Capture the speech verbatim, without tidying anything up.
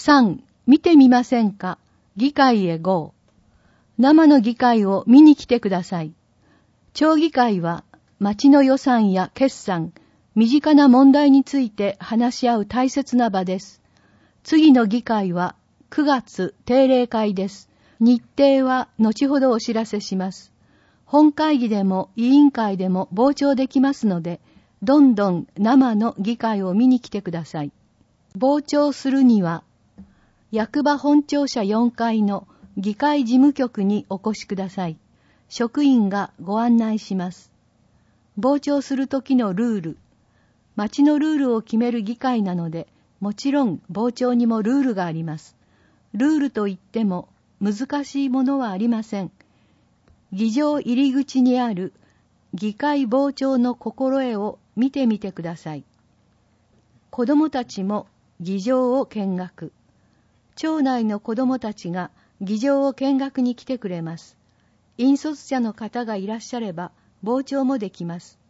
さん、見てみませんか。議会へ ゴー。生の議会を見に来てください。町議会は町の予算や決算、身近な問題について話し合う大切な場です。次の議会はくがつ定例会です。日程は後ほどお知らせします。本会議でも委員会でも傍聴できますので、どんどん生の議会を見に来てください。傍聴するには、役場本庁舎よんかいの議会事務局にお越しください。職員がご案内します。傍聴するときのルール。町のルールを決める議会なので、もちろん傍聴にもルールがあります。ルールといっても難しいものはありません。議場入り口にある議会傍聴の心得を見てみてください。子どもたちも議場を見学。町内の子どもたちが議場を見学に来てくれます。引率者の方がいらっしゃれば傍聴もできます。